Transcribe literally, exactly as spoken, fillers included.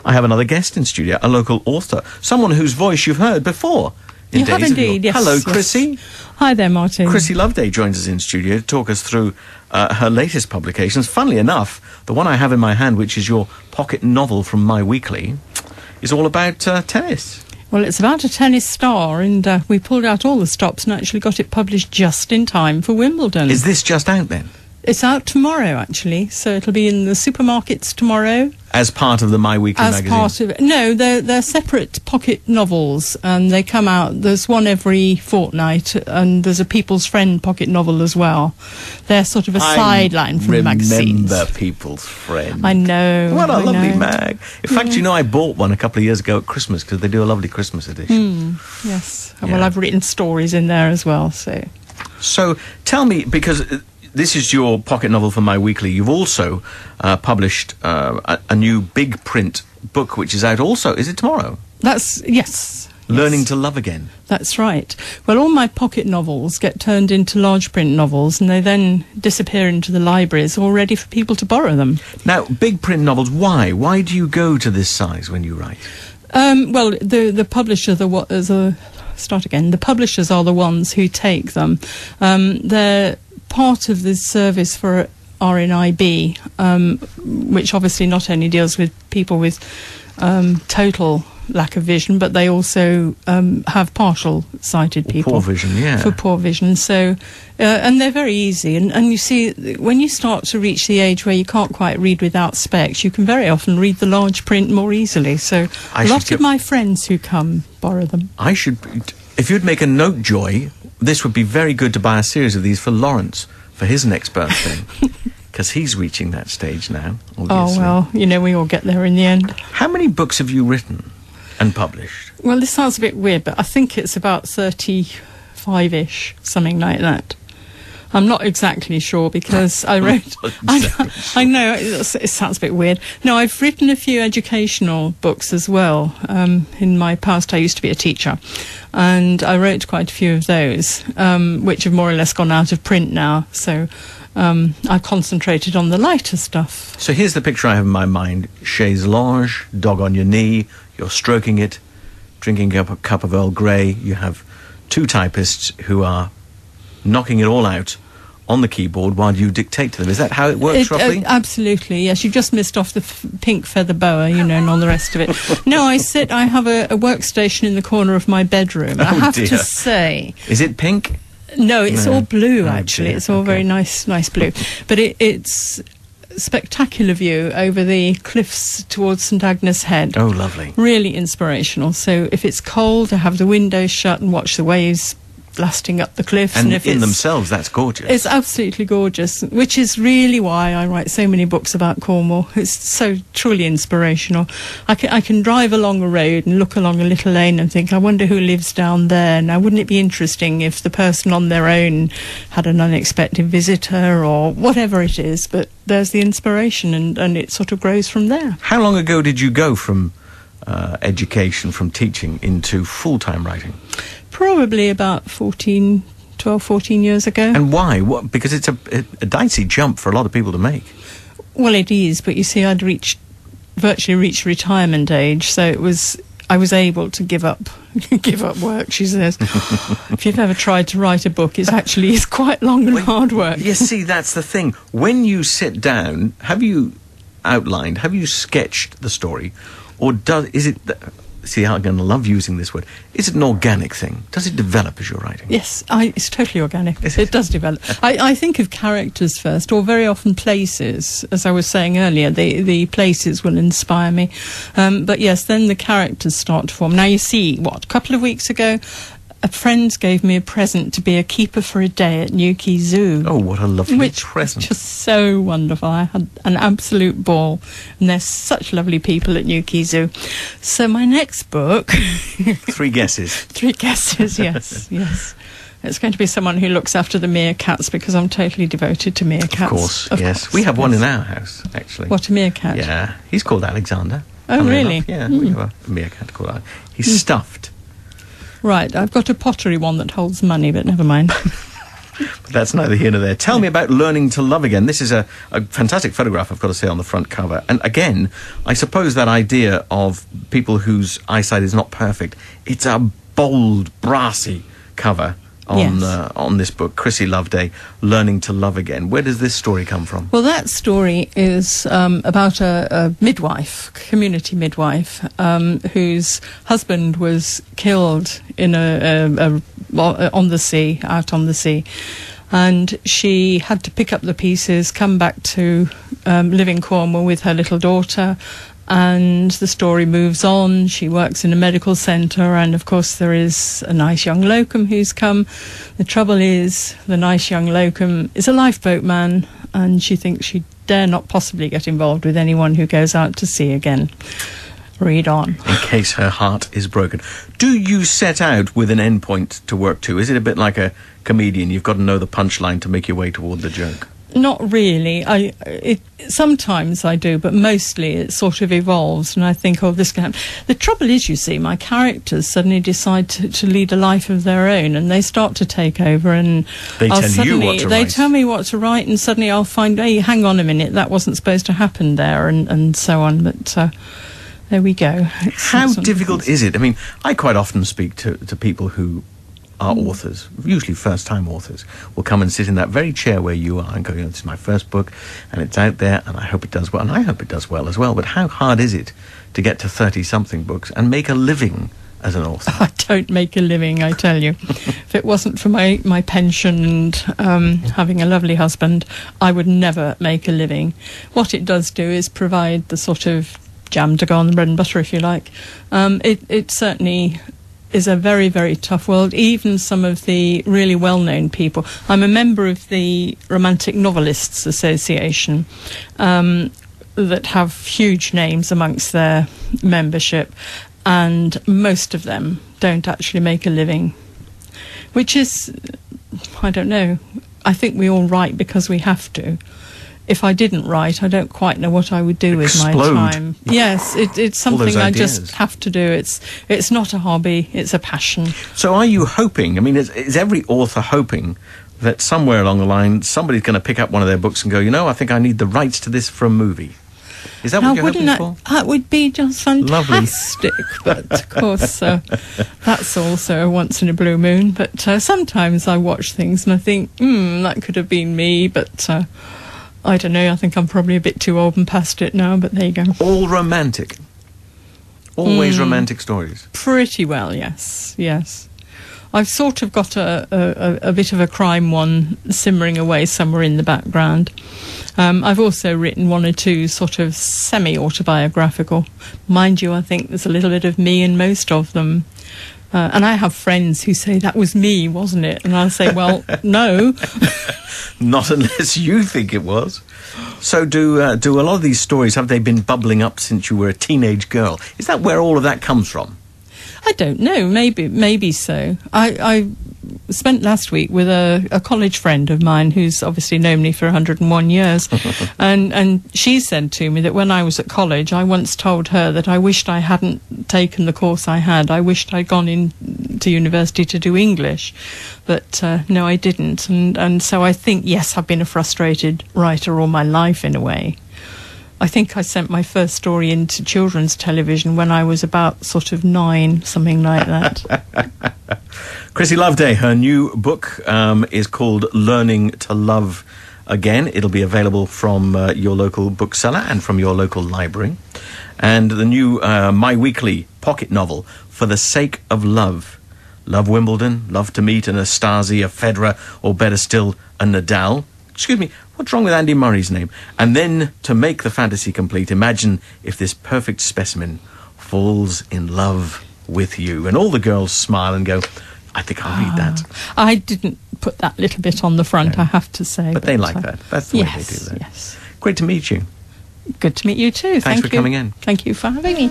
I have another guest in studio, a local author, someone whose voice you've heard before. In You have Days of indeed, Yore. yes. Hello, yes. Chrissy. Hi there, Martin. Chrissy Loveday joins us in studio to talk us through uh, her latest publications. Funnily enough, the one I have in my hand, which is your pocket novel from My Weekly, is all about uh, tennis. Well, it's about a tennis star, and uh, we pulled out all the stops and actually got it published just in time for Wimbledon. Is this just out then? It's out tomorrow, actually, so it'll be in the supermarkets tomorrow. As part of the My Weekly As magazine? part of it. No, they're, they're separate pocket novels, and they come out, there's one every fortnight, and there's a People's Friend pocket novel as well. They're sort of a sideline from the magazines. Remember People's Friend. I know. What a I lovely know. mag. In fact, you know, I bought one a couple of years ago at Christmas because they do a lovely Christmas edition. Mm, yes. Yeah. Well, I've written stories in there as well, so... So tell me, because uh, this is your pocket novel for My Weekly, you've also uh, published uh, a, a new big print book which is out also. Is it tomorrow? That's, yes. Learning yes. to Love Again. That's right. Well, all my pocket novels get turned into large print novels, and they then disappear into the libraries, all ready for people to borrow them. Now, big print novels, why? Why do you go to this size when you write? Um, well, the the publisher, the what, the start again. The publishers are the ones who take them. Um, they're part of the service for R N I B, um, which obviously not only deals with people with um, total lack of vision, but they also um, have partial sighted people. Poor vision, yeah. For poor vision. So, uh, and they're very easy. And, and you see, when you start to reach the age where you can't quite read without specs, you can very often read the large print more easily. So I a lot should of get- my friends who come borrow them. I should... If you'd make a note, Joy, this would be very good to buy a series of these for Lawrence for his next birthday. Because he's reaching that stage now, obviously. Oh, well, you know, we all get there in the end. How many books have you written and published? Well, this sounds a bit weird, but I think it's about thirty-five-ish, something like that. I'm not exactly sure because I wrote... I, know, I know, it, it sounds a bit weird. No, I've written a few educational books as well. Um, in my past, I used to be a teacher, and I wrote quite a few of those, um, which have more or less gone out of print now. So um, I concentrated on the lighter stuff. So here's the picture I have in my mind. Chaise lounge, dog on your knee, you're stroking it, drinking up a cup of Earl Grey. You have two typists who are knocking it all out on the keyboard while you dictate to them. Is that how it works, It, uh, roughly? absolutely, yes. You just missed off the f- pink feather boa, you know, and all the rest of it. No, I sit, I have a, a workstation in the corner of my bedroom. I Oh, have dear. to say... Is it pink? No, it's No. all blue, Oh, actually. dear. It's all Okay. very nice, nice blue. But it, it's spectacular view over the cliffs towards St Agnes Head. Oh, lovely. Really inspirational. So if it's cold, I have the windows shut and watch the waves blasting up the cliffs. And, And, if in it's, themselves, that's gorgeous. It's absolutely gorgeous, which is really why I write so many books about Cornwall. It's so truly inspirational. I can, I can drive along a road and look along a little lane and think, I wonder who lives down there. Now, wouldn't it be interesting if the person on their own had an unexpected visitor or whatever it is? But there's the inspiration, and, and it sort of grows from there. How long ago did you go from uh, education, from teaching, into full-time writing? Probably about fourteen, twelve, fourteen years ago. And why? What? Because it's a, a, a dicey jump for a lot of people to make. Well, it is, but you see, I'd reached, virtually reached retirement age, so it was, I was able to give up, give up work, she says. If you've ever tried to write a book, it's actually it's quite long and hard work. You see, that's the thing. When you sit down, have you outlined, have you sketched the story, or does, is it... The, see, I'm going to love using this word. Is it an organic thing? Does it develop as you're writing? Yes, I, it's totally organic. Is It it? does develop. I, I think of characters first, or very often places. As I was saying earlier, the, the places will inspire me. Um, but yes, then the characters start to form. Now, you see, what, a couple of weeks ago, a friend gave me a present to be a keeper for a day at Newquay Zoo. Oh, what a lovely Which present. was just so wonderful. I had an absolute ball. And they're such lovely people at Newquay Zoo. So my next book... Three guesses. Three guesses, yes, yes. It's going to be someone who looks after the meerkats, because I'm totally devoted to meerkats. Of course, Of yes. course, We have one yes. in our house, actually. What, a meerkat? Yeah. He's called Alexander. Oh, Funnily really? enough, Yeah, Mm. we have a meerkat called Alex. He's stuffed. Right, I've got a pottery one that holds money, but never mind. But that's neither here nor there. Tell me about Learning to Love Again. This is a, a fantastic photograph, I've got to say, on the front cover. And again, I suppose that idea of people whose eyesight is not perfect, it's a bold, brassy cover on Yes. uh, on this book, Chrissy Loveday, Learning to Love Again. Where does this story come from? Well, that story is um, about a, a midwife, community midwife, um, whose husband was killed in a, a, a on the sea, out on the sea, and she had to pick up the pieces, come back to um, live in Cornwall with her little daughter. And the story moves on. She works in a medical centre, and of course there is a nice young locum who's come. The trouble is, the nice young locum is a lifeboat man, and she thinks she dare not possibly get involved with anyone who goes out to sea again. Read on. In case her heart is broken. Do you set out with an endpoint to work to? Is it a bit like a comedian? You've got to know the punchline to make your way toward the joke. Not really. I it sometimes I do, but mostly it sort of evolves, and I think, oh, this can happen. The trouble is, you see, my characters suddenly decide to, to lead a life of their own, and they start to take over, and They I'll tell you suddenly what to they write. tell me what to write, and suddenly I'll find, hey, hang on a minute, that wasn't supposed to happen there, and and so on. But uh, there we go. It's How sort of- difficult is it? I mean, I quite often speak to, to people who are authors, usually first-time authors, will come and sit in that very chair where you are and go, you know, this is my first book, and it's out there, and I hope it does well, and I hope it does well as well. But how hard is it to get to thirty-something books and make a living as an author? I don't make a living, I tell you. If it wasn't for my, my pension and um, having a lovely husband, I would never make a living. What it does do is provide the sort of jam to go on the bread and butter, if you like. Um, it, it certainly is a very, very tough world. Even some of the really well-known people. I'm a member of the Romantic Novelists Association, um, that have huge names amongst their membership, and most of them don't actually make a living, which is, I don't know, I think we all write because we have to. If I didn't write, I don't quite know what I would do with Explode. my time. Yes, it, it's All those something I ideas. just have to do. It's it's not a hobby, it's a passion. So are you hoping, I mean, is, is every author hoping that somewhere along the line somebody's going to pick up one of their books and go, you know, I think I need the rights to this for a movie? Is that Now, what you're wouldn't hoping that, for? that would be just Lovely. fantastic. But of course, uh, that's also a once in a blue moon. But uh, sometimes I watch things and I think, hmm, that could have been me. But uh, I don't know. I think I'm probably a bit too old and past it now. But there you go. All romantic. Always romantic stories. Pretty well, yes, yes. I've sort of got a, a, a bit of a crime one simmering away somewhere in the background. Um, I've also written one or two sort of semi-autobiographical. Mind you, I think there's a little bit of me in most of them. Uh, and I have friends who say, that was me, wasn't it? And I'll say, well, no. Not unless you think it was. So do uh, do a lot of these stories, have they been bubbling up since you were a teenage girl? Is that where all of that comes from? I don't know. Maybe, maybe so. I, I spent last week with a, a college friend of mine who's obviously known me for one hundred and one years, and and she said to me that when I was at college, I once told her that I wished I hadn't taken the course I had. I wished I'd gone in to university to do English, but uh, no, I didn't. And and so I think, yes, I've been a frustrated writer all my life in a way. I think I sent my first story into children's television when I was about sort of nine, something like that. Chrissy Loveday, her new book um, is called Learning to Love Again. It'll be available from uh, your local bookseller and from your local library. And the new uh, My Weekly pocket novel, For the Sake of Love. Love Wimbledon, love to meet an Astasi, a Federer, or better still, a Nadal. Excuse me, what's wrong with Andy Murray's name? And then, to make the fantasy complete, imagine if this perfect specimen falls in love with you. And all the girls smile and go, I think I'll read that. I didn't put that little bit on the front, No. I have to say. But they like uh, that. That's the way yes, they do that. yes. Great to meet you. Good to meet you too. Thanks Thank for you. coming in. Thank you for having me.